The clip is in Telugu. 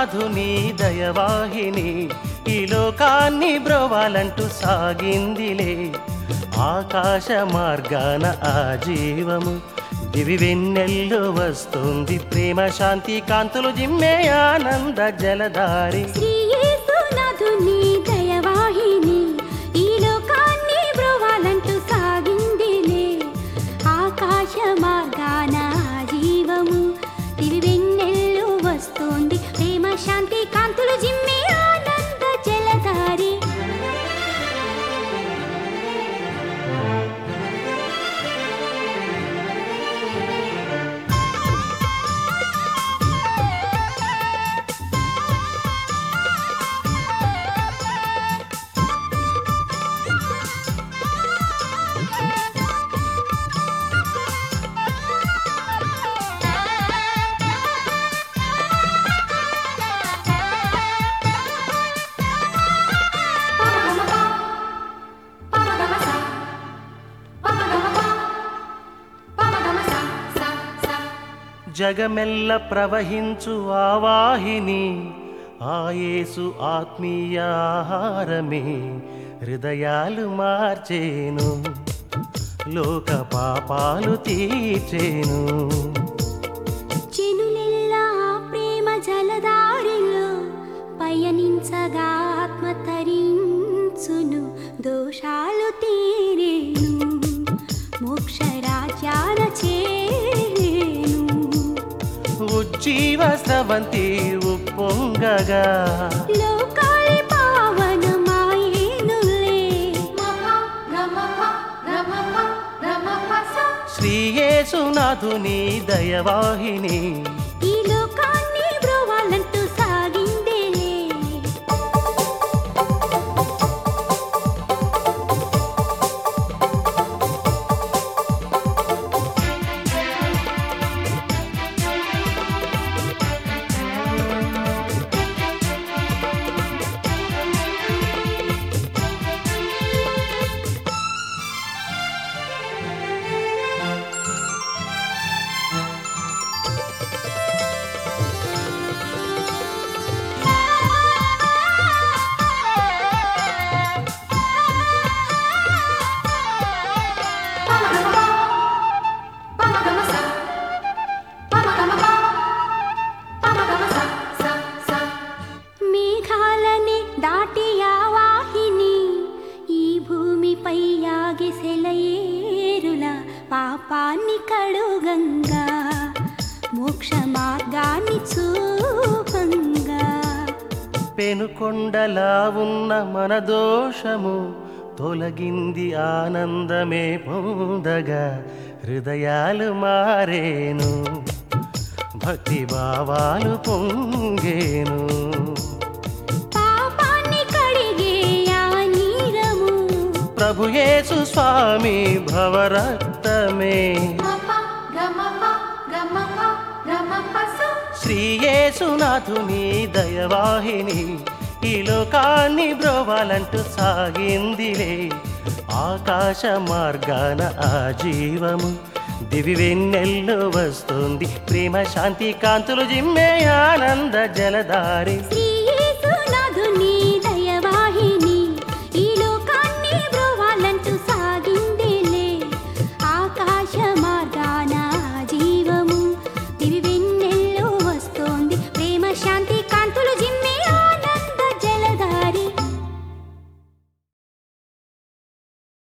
యేసునాథుని దయవాహిని ఈ లోకాన్ని బ్రోవాలంటూ సాగిందిలే. ఆకాశ మార్గాన ఆ జీవము దివి వెన్నెల్లో వస్తుంది. ప్రేమ శాంతి కాంతులు జిమ్మే ఆనంద జలధారి. శ్రీ యేసునాథుని దయవాహిని ఈ లోకాన్ని బ్రోవాలంటూ సాగిందిలే. ఆకాశ మార్గాన జీవము దివి వెన్నెల్లో వస్తుంది. ప్రేమ శాంతి కాంతులు జిమ్మే ఆనంద జలధారి. జగమెల్ల ప్రవహించు ఆవాహిని ఆ యేసు ఆత్మీయ ఆహారమే హృదయాలు మార్చేను. లోక పాపాలు తీర్చేను. చెనులెల్లా ప్రేమ జలధారిలో పయనించగా ఆత్మ తరించును. దోషాలు తీరేను. మోక్ష రాజ్యాన చేరేను. ఉజ్జీవ స్రవంతి ఉప్పొంగగా లోకాలి పావనమాయేనులే. శ్రీ యేసునాథుని దయవాహిని ఈ లోకాన్ని బ్రోవాలంటూ సాగిందేలే. మేఘాలని దాటి ఆ వాహిని ఈ భూమిపై యాగి సెలయేరుల పాపాన్ని కడుగంగా మోక్ష మార్గాన్ని చూపంగా. పెనుకొండలా ఉన్న మన దోషము తొలగింది. ఆనందమే పొందగా హృదయాలు మారేను. భక్తి భావాలు పొంగేను. పాపాన్ని కడిగే ఆ నీరము ప్రభు యేసు స్వామి భవరక్తమే. శ్రీ యేసునాథుని దయవాహిని ఈ లోకాన్ని బ్రోవాలంటూ సాగిందిలే. ఆకాశ మార్గాన ఆ జీవము దివి వెన్నెల్లో వస్తుంది. ప్రేమ శాంతి కాంతులు జిమ్మే ఆనంద జలధారి. శ్రీ